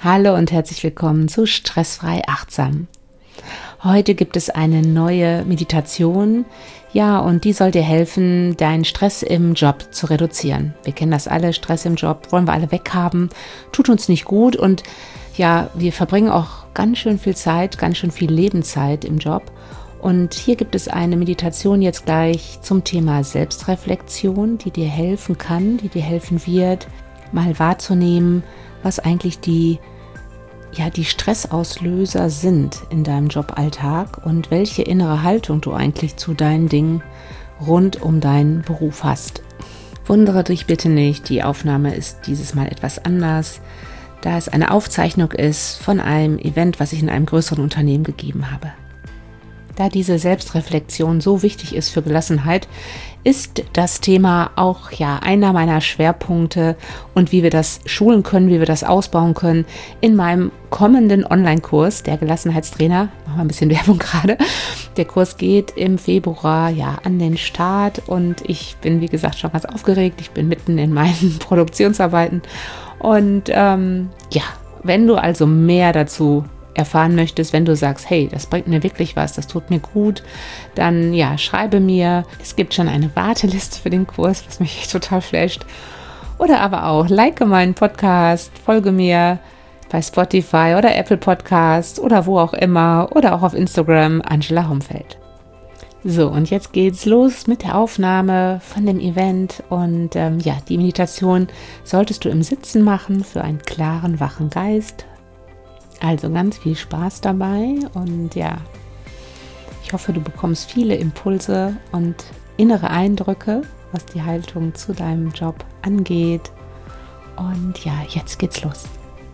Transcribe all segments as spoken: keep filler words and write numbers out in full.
Hallo und herzlich willkommen zu Stressfrei Achtsam. Heute gibt es eine neue Meditation, ja, und die soll dir helfen, deinen Stress im Job zu reduzieren. Wir kennen das alle, Stress im Job wollen wir alle weghaben, tut uns nicht gut und ja, wir verbringen auch ganz schön viel Zeit, ganz schön viel Lebenszeit im Job. Und hier gibt es eine Meditation jetzt gleich zum Thema Selbstreflexion, die dir helfen kann, die dir helfen wird, mal wahrzunehmen, was eigentlich die, ja, die Stressauslöser sind in deinem Joballtag und welche innere Haltung du eigentlich zu deinen Dingen rund um deinen Beruf hast. Wundere dich bitte nicht, die Aufnahme ist dieses Mal etwas anders, da es eine Aufzeichnung ist von einem Event, was ich in einem größeren Unternehmen gegeben habe. Da diese Selbstreflexion so wichtig ist für Gelassenheit, ist das Thema auch ja einer meiner Schwerpunkte und wie wir das schulen können, wie wir das ausbauen können in meinem kommenden Online-Kurs, der Gelassenheitstrainer. Machen wir ein bisschen Werbung gerade. Der Kurs geht im Februar ja an den Start und ich bin, wie gesagt, schon ganz aufgeregt. Ich bin mitten in meinen Produktionsarbeiten und ähm, ja, wenn du also mehr dazu erfahren möchtest, wenn du sagst, hey, das bringt mir wirklich was, das tut mir gut, dann ja, schreibe mir. Es gibt schon eine Warteliste für den Kurs, was mich total flasht. Oder aber auch, like meinen Podcast, folge mir bei Spotify oder Apple Podcast oder wo auch immer oder auch auf Instagram, Angela Homfeld. So, und jetzt geht's los mit der Aufnahme von dem Event und ähm, ja, die Meditation solltest du im Sitzen machen für einen klaren, wachen Geist. Also ganz viel Spaß dabei und ja, ich hoffe, du bekommst viele Impulse und innere Eindrücke, was die Haltung zu deinem Job angeht. Und ja, jetzt geht's los.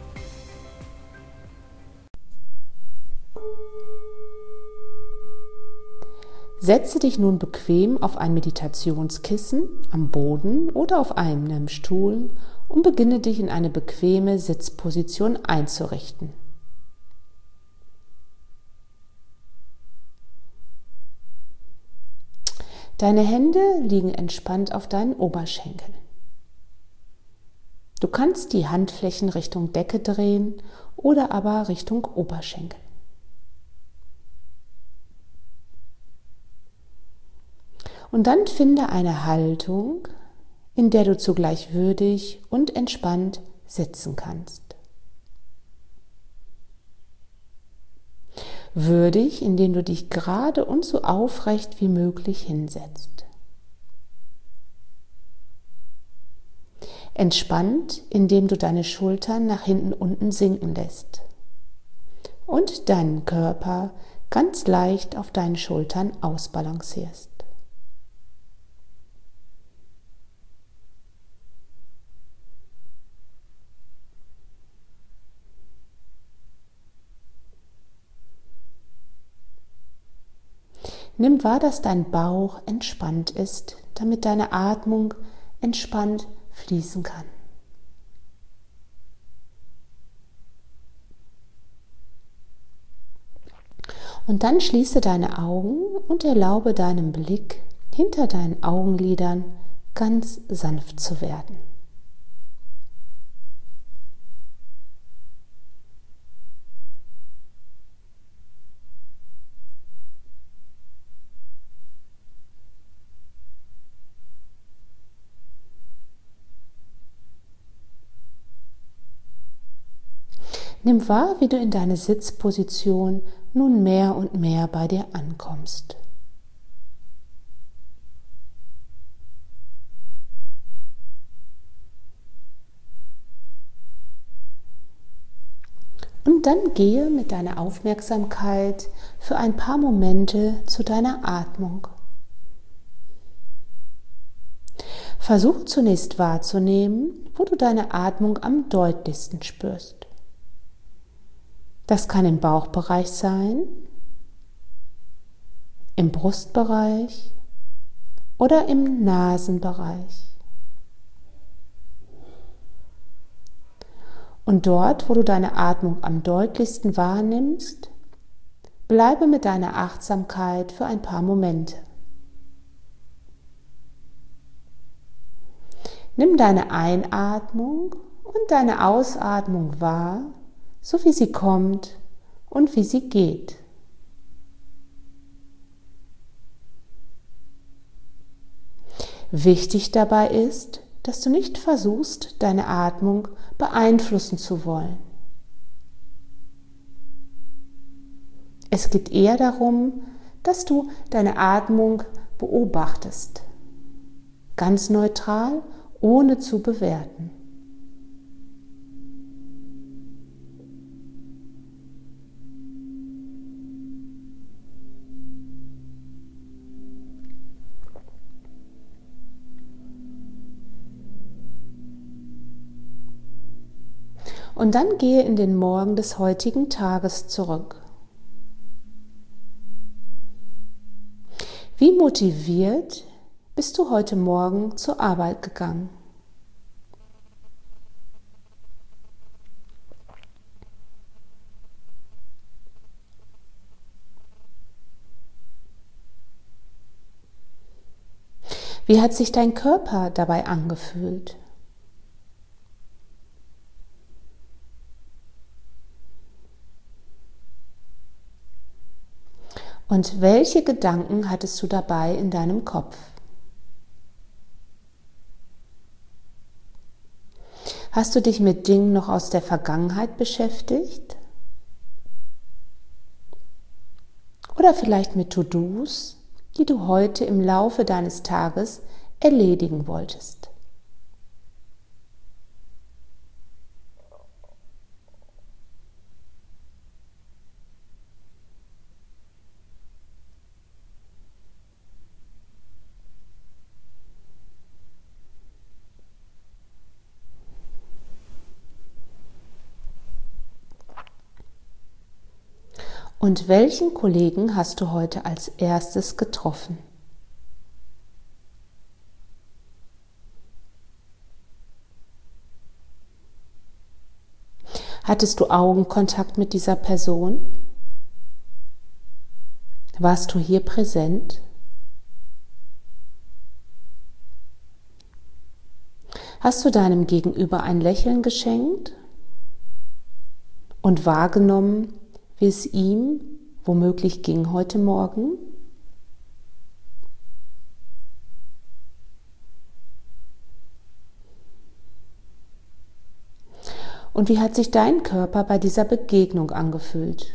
Setze dich nun bequem auf ein Meditationskissen am Boden oder auf einem Stuhl und beginne dich in eine bequeme Sitzposition einzurichten. Deine Hände liegen entspannt auf deinen Oberschenkeln. Du kannst die Handflächen Richtung Decke drehen oder aber Richtung Oberschenkel. Und dann finde eine Haltung, in der du zugleich würdig und entspannt sitzen kannst. Würdig, indem du dich gerade und so aufrecht wie möglich hinsetzt. Entspannt, indem du deine Schultern nach hinten unten sinken lässt und deinen Körper ganz leicht auf deinen Schultern ausbalancierst. Nimm wahr, dass dein Bauch entspannt ist, damit deine Atmung entspannt fließen kann. Und dann schließe deine Augen und erlaube deinem Blick hinter deinen Augenlidern ganz sanft zu werden. Nimm wahr, wie du in deine Sitzposition nun mehr und mehr bei dir ankommst. Und dann gehe mit deiner Aufmerksamkeit für ein paar Momente zu deiner Atmung. Versuch zunächst wahrzunehmen, wo du deine Atmung am deutlichsten spürst. Das kann im Bauchbereich sein, im Brustbereich oder im Nasenbereich. Und dort, wo du deine Atmung am deutlichsten wahrnimmst, bleibe mit deiner Achtsamkeit für ein paar Momente. Nimm deine Einatmung und deine Ausatmung wahr so wie sie kommt und wie sie geht. Wichtig dabei ist, dass du nicht versuchst, deine Atmung beeinflussen zu wollen. Es geht eher darum, dass du deine Atmung beobachtest, ganz neutral, ohne zu bewerten. Und dann gehe in den Morgen des heutigen Tages zurück. Wie motiviert bist du heute Morgen zur Arbeit gegangen? Wie hat sich dein Körper dabei angefühlt? Und welche Gedanken hattest du dabei in deinem Kopf? Hast du dich mit Dingen noch aus der Vergangenheit beschäftigt? Oder vielleicht mit To-Dos, die du heute im Laufe deines Tages erledigen wolltest? Und welchen Kollegen hast du heute als erstes getroffen? Hattest du Augenkontakt mit dieser Person? Warst du hier präsent? Hast du deinem Gegenüber ein Lächeln geschenkt und wahrgenommen, wie es ihm womöglich ging heute Morgen? Und wie hat sich dein Körper bei dieser Begegnung angefühlt?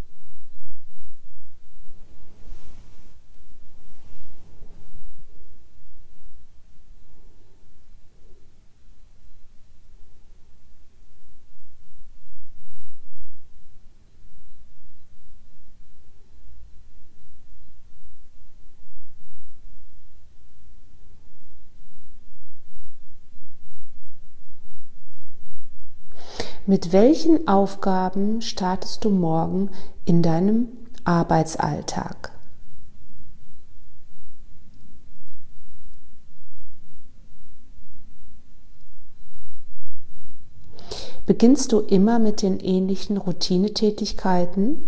Mit welchen Aufgaben startest du morgen in deinem Arbeitsalltag? Beginnst du immer mit den ähnlichen Routinetätigkeiten?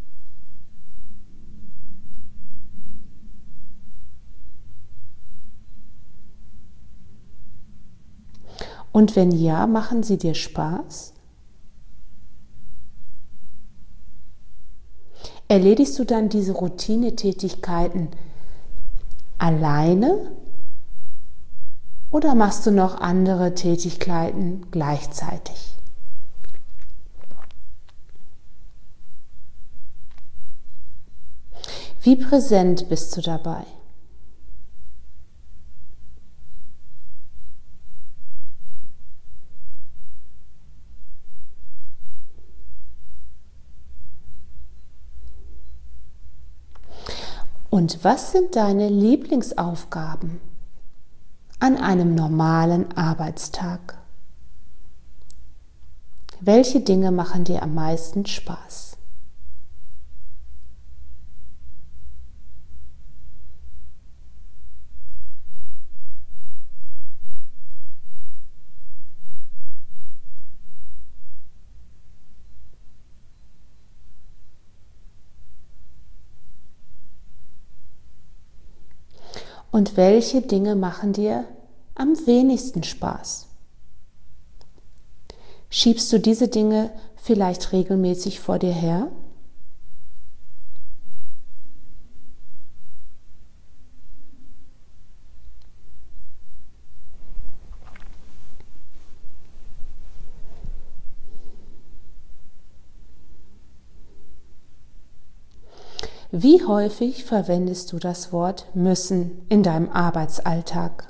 Und wenn ja, machen sie dir Spaß? Erledigst du dann diese Routinetätigkeiten alleine oder machst du noch andere Tätigkeiten gleichzeitig? Wie präsent bist du dabei? Und was sind deine Lieblingsaufgaben an einem normalen Arbeitstag? Welche Dinge machen dir am meisten Spaß? Und welche Dinge machen dir am wenigsten Spaß? Schiebst du diese Dinge vielleicht regelmäßig vor dir her? Wie häufig verwendest du das Wort müssen in deinem Arbeitsalltag?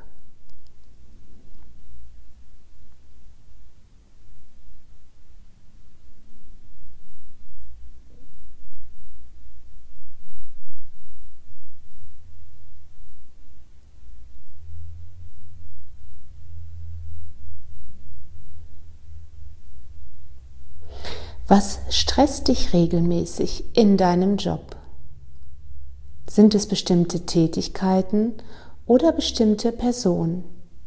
Was stresst dich regelmäßig in deinem Job? Sind es bestimmte Tätigkeiten oder bestimmte Personen?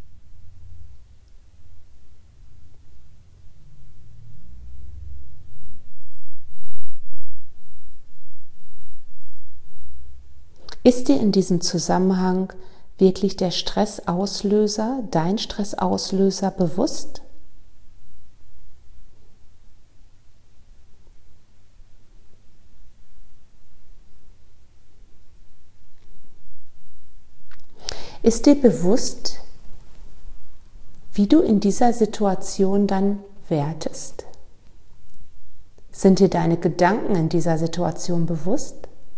Ist dir in diesem Zusammenhang wirklich der Stressauslöser, dein Stressauslöser bewusst? Ist dir bewusst, wie du in dieser Situation dann wertest? Sind dir deine Gedanken in dieser Situation bewusst?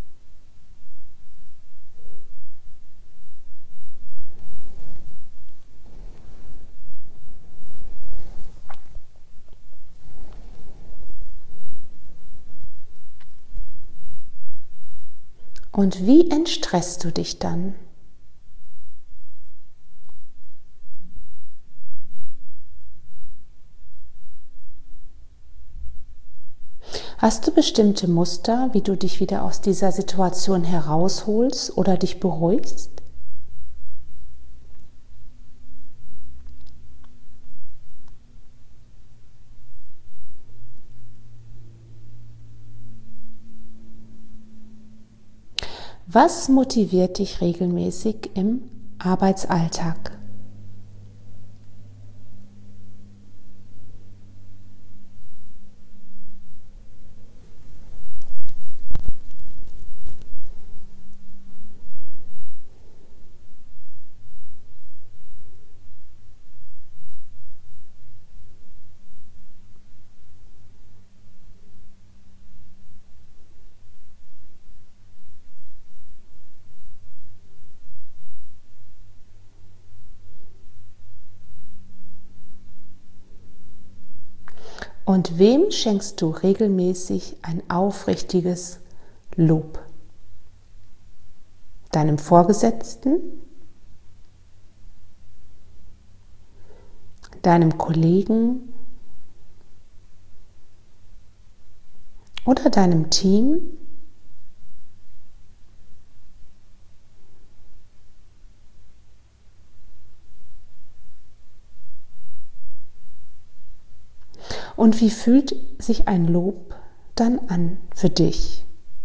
Und wie entstresst du dich dann? Hast du bestimmte Muster, wie du dich wieder aus dieser Situation herausholst oder dich beruhigst? Was motiviert dich regelmäßig im Arbeitsalltag? Und wem schenkst du regelmäßig ein aufrichtiges Lob? Deinem Vorgesetzten? Deinem Kollegen? Oder deinem Team? Und wie fühlt sich ein Lob dann an für dich?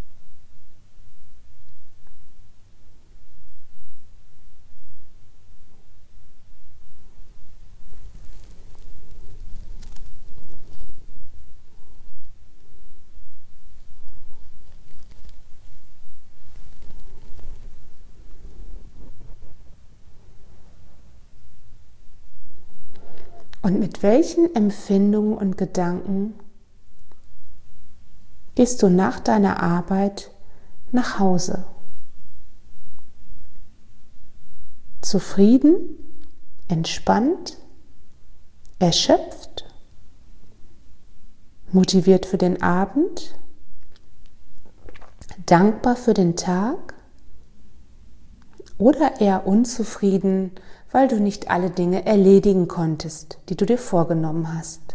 Und mit welchen Empfindungen und Gedanken gehst du nach deiner Arbeit nach Hause? Zufrieden, entspannt, erschöpft, motiviert für den Abend, dankbar für den Tag oder eher unzufrieden, weil du nicht alle Dinge erledigen konntest, die du dir vorgenommen hast?